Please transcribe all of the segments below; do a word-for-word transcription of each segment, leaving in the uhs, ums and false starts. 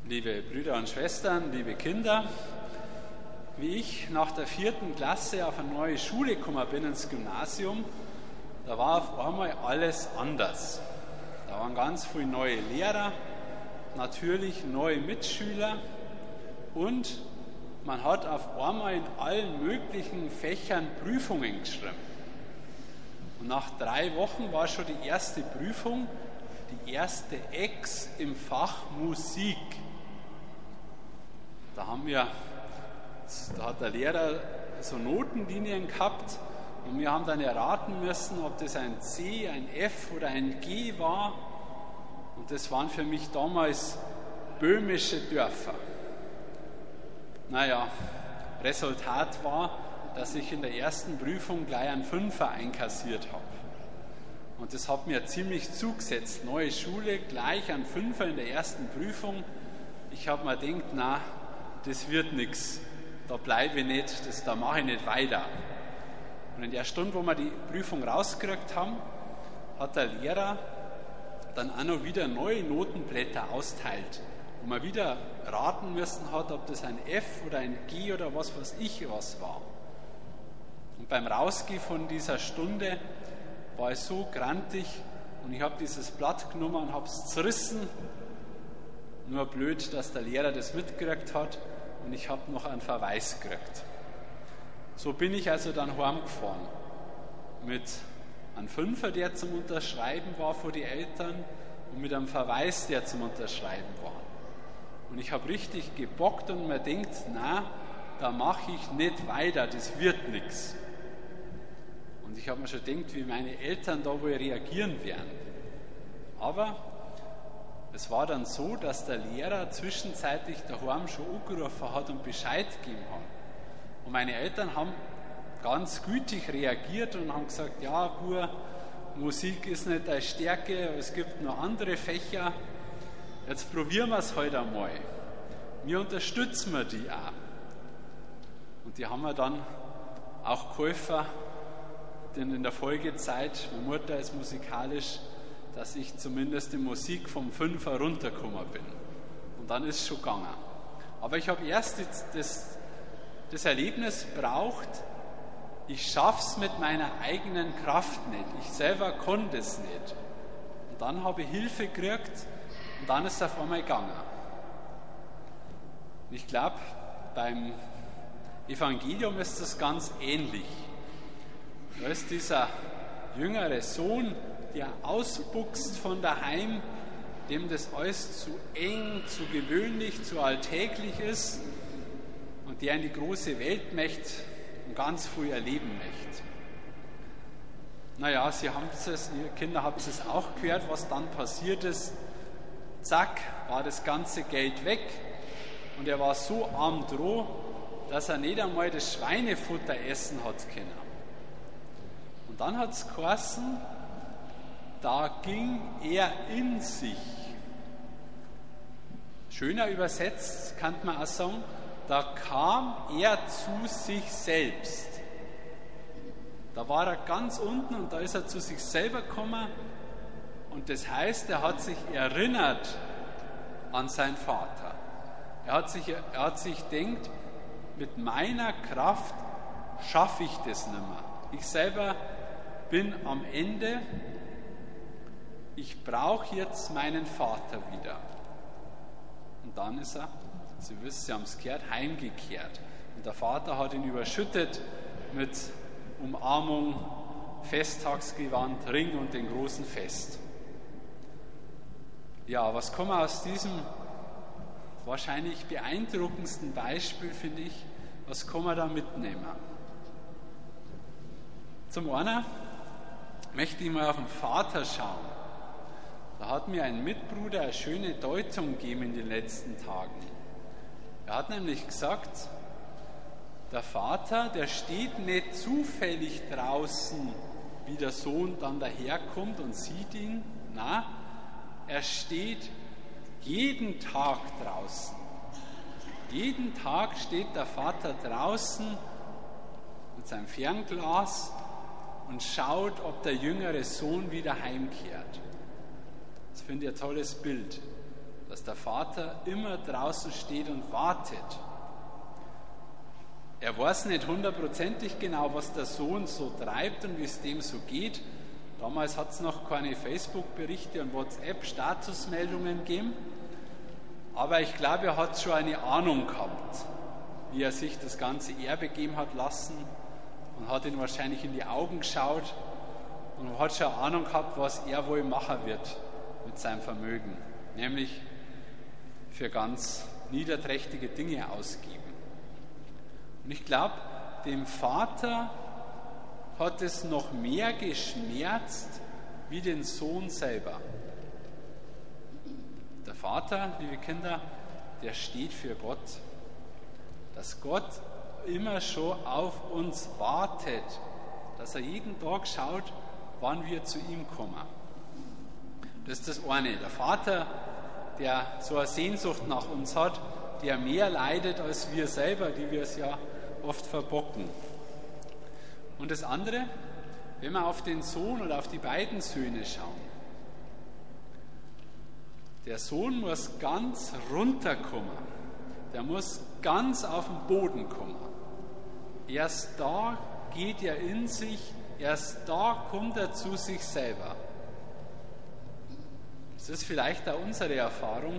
Liebe Brüder und Schwestern, liebe Kinder, wie ich nach der vierten Klasse auf eine neue Schule gekommen bin, ins Gymnasium, da war auf einmal alles anders. Da waren ganz viele neue Lehrer, natürlich neue Mitschüler und man hat auf einmal in allen möglichen Fächern Prüfungen geschrieben. Und nach drei Wochen war schon die erste Prüfung, die erste Ex im Fach Musik. Da haben wir, da hat der Lehrer so Notenlinien gehabt und wir haben dann erraten müssen, ob das ein C, ein F oder ein G war. Und das waren für mich damals böhmische Dörfer. Naja, Resultat war, dass ich in der ersten Prüfung gleich einen Fünfer einkassiert habe. Und das hat mir ziemlich zugesetzt. Neue Schule, gleich ein Fünfer in der ersten Prüfung. Ich habe mir gedacht, na, das wird nichts. Da bleibe ich nicht, das, da mache ich nicht weiter. Und in der Stunde, wo wir die Prüfung rausgekriegt haben, hat der Lehrer dann auch noch wieder neue Notenblätter austeilt, wo man wieder raten müssen hat, ob das ein F oder ein G oder was weiß ich was war. Und beim Rausgehen von dieser Stunde war ich so grantig und ich habe dieses Blatt genommen und habe es zerrissen. Nur blöd, dass der Lehrer das mitgekriegt hat und ich habe noch einen Verweis gekriegt. So bin ich also dann heimgefahren mit einem Fünfer, der zum Unterschreiben war vor die Eltern und mit einem Verweis, der zum Unterschreiben war. Und ich habe richtig gebockt und mir gedacht, na, da mache ich nicht weiter, das wird nichts. Und ich habe mir schon gedacht, wie meine Eltern da wohl reagieren werden. Aber es war dann so, dass der Lehrer zwischenzeitlich daheim schon angerufen hat und Bescheid gegeben hat. Und meine Eltern haben ganz gütig reagiert und haben gesagt, ja, Bub, Musik ist nicht deine Stärke, es gibt noch andere Fächer. Jetzt probieren wir es heute einmal. Wir unterstützen wir die auch. Und die haben mir dann auch geholfen, denn in der Folgezeit, meine Mutter ist musikalisch, dass ich zumindest die Musik vom Fünfer runtergekommen bin. Und dann ist es schon gegangen. Aber ich habe erst das, das Erlebnis braucht, ich schaff's mit meiner eigenen Kraft nicht. Ich selber konnte es nicht. Und dann habe ich Hilfe gekriegt und dann ist es auf einmal gegangen. Und ich glaube, beim Evangelium ist das ganz ähnlich. Da ist dieser jüngere Sohn, der ausbuchst von daheim, dem das alles zu eng, zu gewöhnlich, zu alltäglich ist und der in die große Welt möchte und ganz viel erleben möchte. Naja, Sie haben es, ihr Kinder habt es auch gehört, was dann passiert ist. Zack, war das ganze Geld weg und er war so arm droh, dass er nicht einmal das Schweinefutter essen hat können. Und dann hat es geheißen, da ging er in sich. Schöner übersetzt kann man auch sagen, da kam er zu sich selbst. Da war er ganz unten und da ist er zu sich selber gekommen und das heißt, er hat sich erinnert an seinen Vater. Er hat sich, er hat sich gedacht, mit meiner Kraft schaffe ich das nicht mehr. Ich selber bin am Ende. Ich brauche jetzt meinen Vater wieder. Und dann ist er, Sie wissen, Sie haben es gehört, heimgekehrt. Und der Vater hat ihn überschüttet mit Umarmung, Festtagsgewand, Ring und dem großen Fest. Ja, was kann man aus diesem wahrscheinlich beeindruckendsten Beispiel, finde ich, was kann man da mitnehmen? Zum einen möchte ich mal auf den Vater schauen. Da hat mir ein Mitbruder eine schöne Deutung gegeben in den letzten Tagen. Er hat nämlich gesagt, der Vater, der steht nicht zufällig draußen, wie der Sohn dann daherkommt und sieht ihn. Na, er steht jeden Tag draußen. Jeden Tag steht der Vater draußen mit seinem Fernglas und schaut, ob der jüngere Sohn wieder heimkehrt. Das finde ich ein tolles Bild. dass der Vater immer draußen steht und wartet. Er weiß nicht hundertprozentig genau, was der Sohn so treibt und wie es dem so geht. Damals hat es noch keine Facebook-Berichte und WhatsApp-Statusmeldungen gegeben. Aber ich glaube, er hat schon eine Ahnung gehabt, wie er sich das ganze Erbe geben hat lassen, und hat ihn wahrscheinlich in die Augen geschaut und hat schon eine Ahnung gehabt, was er wohl machen wird mit seinem Vermögen, nämlich für ganz niederträchtige Dinge ausgeben. Und ich glaube, dem Vater hat es noch mehr geschmerzt wie den Sohn selber. Der Vater, liebe Kinder, der steht für Gott. Dass Gott immer schon auf uns wartet, dass er jeden Tag schaut, wann wir zu ihm kommen. Das ist das eine. Der Vater, der so eine Sehnsucht nach uns hat, der mehr leidet als wir selber, die wir es ja oft verbocken. Und das andere, wenn wir auf den Sohn oder auf die beiden Söhne schauen. Der Sohn muss ganz runterkommen. Der muss ganz auf den Boden kommen. Erst da geht er in sich, erst da kommt er zu sich selber. Das ist vielleicht auch unsere Erfahrung,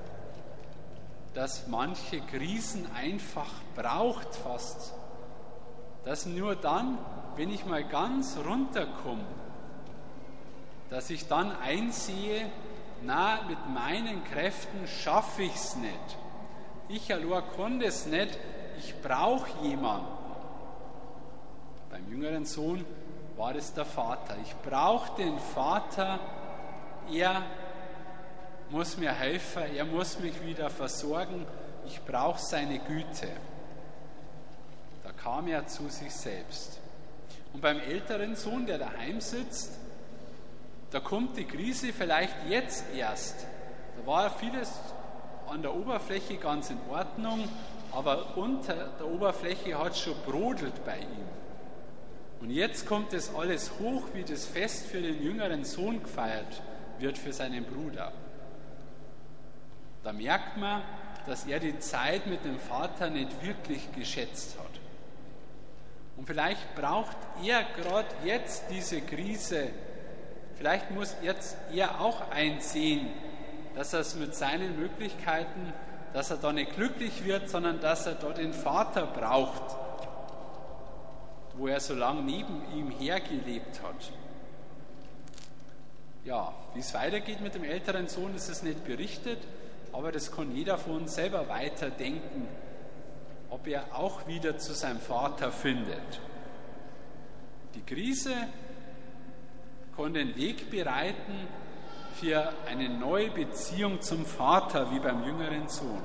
dass manche Krisen einfach braucht fast. Dass nur dann, wenn ich mal ganz runterkomme, dass ich dann einsehe, na, mit meinen Kräften schaffe ich es nicht. Ich allein konnte es nicht, ich brauche jemanden. Beim jüngeren Sohn war es der Vater. Ich brauche den Vater, er muss mir helfen, er muss mich wieder versorgen, ich brauche seine Güte. Da kam er zu sich selbst. Und beim älteren Sohn, der daheim sitzt, da kommt die Krise vielleicht jetzt erst. Da war vieles an der Oberfläche ganz in Ordnung, aber unter der Oberfläche hat es schon brodelt bei ihm. Und jetzt kommt das alles hoch, wie das Fest für den jüngeren Sohn gefeiert wird, für seinen Bruder. Da merkt man, dass er die Zeit mit dem Vater nicht wirklich geschätzt hat. Und vielleicht braucht er gerade jetzt diese Krise. Vielleicht muss jetzt er auch einsehen, dass er es mit seinen Möglichkeiten, dass er da nicht glücklich wird, sondern dass er da den Vater braucht, wo er so lange neben ihm hergelebt hat. Ja, wie es weitergeht mit dem älteren Sohn, ist es nicht berichtet, aber das kann jeder von uns selber weiterdenken, ob er auch wieder zu seinem Vater findet. Die Krise kann den Weg bereiten für eine neue Beziehung zum Vater, wie beim jüngeren Sohn.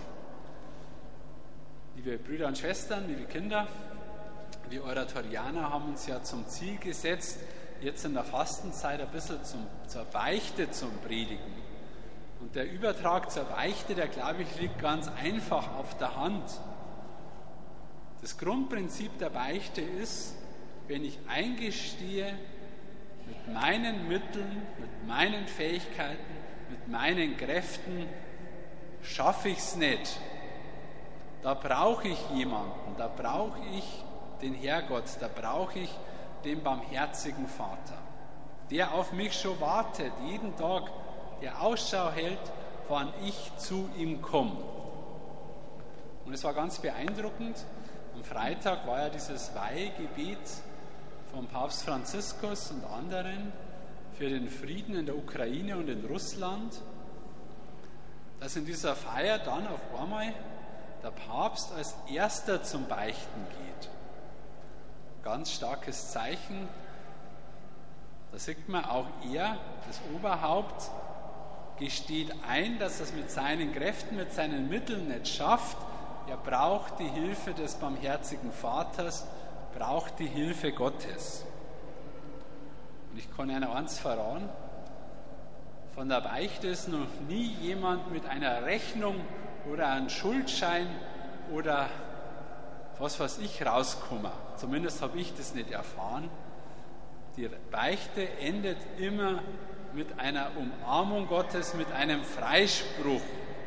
Liebe Brüder und Schwestern, liebe Kinder, wir Oratorianer haben uns ja zum Ziel gesetzt, jetzt in der Fastenzeit ein bisschen zum, zur Beichte zu predigen. Und der Übertrag zur Beichte, der glaube ich, liegt ganz einfach auf der Hand. Das Grundprinzip der Beichte ist, wenn ich eingestehe, mit meinen Mitteln, mit meinen Fähigkeiten, mit meinen Kräften schaffe ich es nicht. Da brauche ich jemanden, da brauche ich den Herrgott, da brauche ich den barmherzigen Vater, der auf mich schon wartet, jeden Tag, der Ausschau hält, wann ich zu ihm komme. Und es war ganz beeindruckend. Am Freitag war ja dieses Weihgebet von Papst Franziskus und anderen für den Frieden in der Ukraine und in Russland, dass in dieser Feier dann auf einmal der Papst als Erster zum Beichten geht. Ganz starkes Zeichen. Da sieht man, auch er, das Oberhaupt, gesteht ein, dass er es mit seinen Kräften, mit seinen Mitteln nicht schafft. Er braucht die Hilfe des barmherzigen Vaters, braucht die Hilfe Gottes. Und ich kann Ihnen eins verraten, von der Beichte ist noch nie jemand mit einer Rechnung oder einem Schuldschein oder was weiß ich rausgekommen. Zumindest habe ich das nicht erfahren. Die Beichte endet immer mit einer Umarmung Gottes, mit einem Freispruch.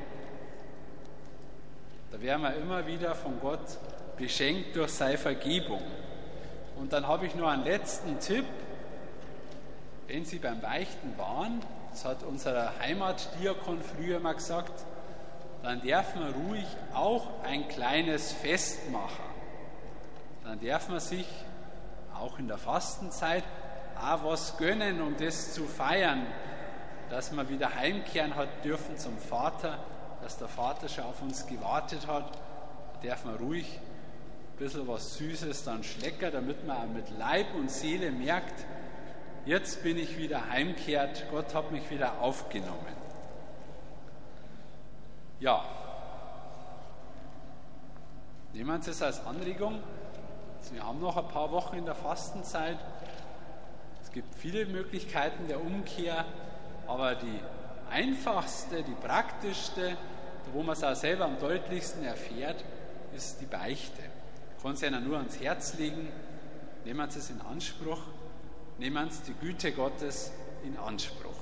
Da werden wir immer wieder von Gott beschenkt durch seine Vergebung. Und dann habe ich noch einen letzten Tipp. Wenn Sie beim Beichten waren, das hat unser Heimatdiakon früher mal gesagt, dann darf man ruhig auch ein kleines Fest machen. Dann darf man sich auch in der Fastenzeit auch was gönnen, um das zu feiern, dass wir wieder heimkehren hat dürfen zum Vater, dass der Vater schon auf uns gewartet hat. Da darf man ruhig ein bisschen was Süßes dann schlecken, damit man auch mit Leib und Seele merkt, jetzt bin ich wieder heimkehrt, Gott hat mich wieder aufgenommen. Ja, nehmen Sie es als Anregung. Wir haben noch ein paar Wochen in der Fastenzeit. Es gibt viele Möglichkeiten der Umkehr, aber die einfachste, die praktischste, wo man es auch selber am deutlichsten erfährt, ist die Beichte. Ich kann es Ihnen nur ans Herz legen. Nehmen Sie es in Anspruch. Nehmen Sie die Güte Gottes in Anspruch.